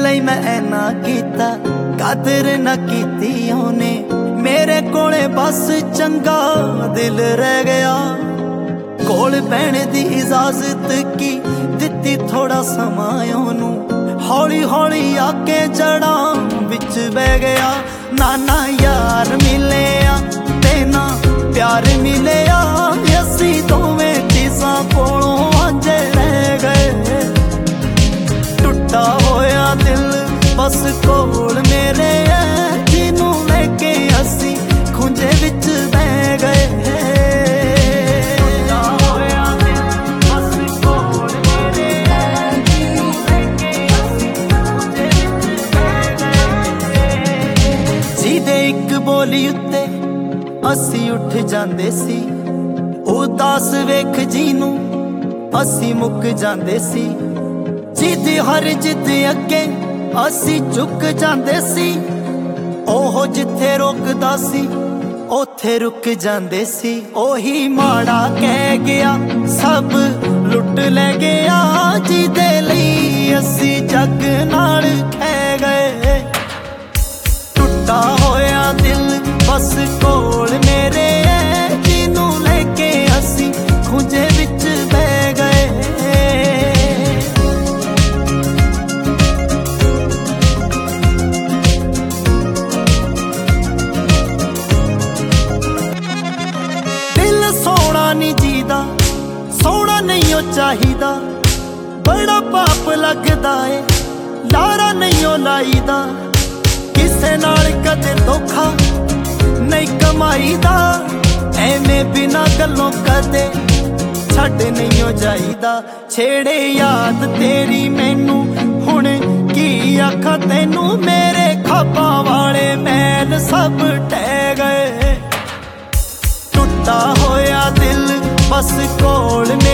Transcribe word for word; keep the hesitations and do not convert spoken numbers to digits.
ਲਈ ਮੈਂ ਐਨਾ ਕੀਤਾ ਕਦਰ ਨਾ ਕੀਤੀ ਉਹਨੇ ਮੇਰੇ ਕੋਲੇ ਬਸ ਚੰਗਾ ਦਿਲ ਰਹਿ ਗਿਆ ਕੋਲ ਬਹਿਣ ਦੀ ਇਜਾਜ਼ਤ ਕੀ ਦਿੱਤੀ ਥੋੜਾ ਸਮਾਂ ਉਹਨੂੰ ਹੌਲੀ ਹੌਲੀ ਆ ਕੇ ਜੜਾਂ ਵਿੱਚ ਬਹਿ ਗਿਆ ਨਾਨਾ ਯਾਰ ਮਿਲਿਆ ਤੇ ਨਾ ਪਿਆਰ ਮਿਲਿਆ ਅਸੀਂ ਦੋਵੇਂ ਚੀਜ਼ਾਂ ਕੋਲੋਂ ਵਾਂਝੇ ਰਹਿ ਗਏ ਟੁੱਟਾ ਹੋਇਆ ਦਿਲ ਬਸ ਕੋਲ ਮੇਰੇ ਐ ਜਿਹਨੂੰ ਲੈ ਕੇ ਅਸੀਂ ਖੁੰਝੇ ਵਿੱਚ ਬਹਿ ਗਏ ਟੁੱਟਾ ਹੋਇਆ ਦਿਲ ਬਸ ਕੋਲ ਮੇਰੇ ਐ ਜਿਹਨੂੰ ਲੈ ਕੇ ਅਸੀਂ ਖੁੰਝੇ ਵਿੱਚ ਬਹਿ ਗਏ ਜਿਹਦੇ ਇੱਕ ਬੋਲੀ ਉੱਤੇ ਅਸੀਂ ਉੱਠ ਜਾਂਦੇ ਸੀ ਉਦਾਸ ਵੇਖ ਜਿਹਨੂੰ ਅਸੀਂ ਮੁੱਕ ਜਾਂਦੇ ਸੀ ਜਿਹਦੀ ਹਰ ਜਿੱਦ ਅੱਗੇ ਅਸੀਂ ਝੁਕ ਜਾਂਦੇ ਸੀ ਉਹ ਜਿੱਥੇ ਰੁਕਦਾ ਸੀ ਉੱਥੇ ਰੁਕ ਜਾਂਦੇ ਸੀ ਉਹੀ ਮਾੜਾ ਕਹਿ ਗਿਆ ਸਭ ਲੁੱਟ ਲੈ ਗਿਆ ਜਿਹਦੇ ਲਈ ਅਸੀਂ ਜੱਗ ਨਾਲ ਖਹਿ ਗਏ ਟੁੱਟਾ ਹੋਇਆ ਦਿਲ ਬਸ ਕੋਲ ਮੇਰੇ ਐ ਜਿਹਨੂੰ ਲੈ ਕੇ ਅਸੀਂ ਖੁੰਝੇ ਵਿੱਚ ਬਹਿ ਗਏ ਸੋਹਣਾ ਨਹੀਂ ਜੀਦਾ ਸੋਹਣਾ ਨਹੀਂ ਉਹ ਚਾਹੀਦਾ ਬੜਾ ਪਾਪ ਲੱਗਦਾ ਏ ਲਾਰਾ ਨਹੀਂ ਉਹ ਲਾਈਦਾ ਕਿਸੇ ਨਾਲ ਕਦੇ ਧੋਖਾ ਨਹੀਂ ਕਮਾਈਦਾ ਐਵੇਂ ਬਿਨਾ ਗੱਲੋਂ ਕਦੇ ਛੱਡ ਨਹੀਂ ਉਹ ਜਾਈਦਾ ਛੇੜੇ ਯਾਦ ਤੇਰੀ ਮੈਨੂੰ ਹੁਣ ਕੀ ਆਖਾਂ ਤੈਨੂੰ ਮੇਰੇ ਖਾਬਾਂ ਵਾਲੇ ਮੈਲ ਸਭ ਟਹਿ ਗਏ ਟੁੱਟਾ ਹੋਇਆ ਦਿਲ ਬਸ ਕੋਲ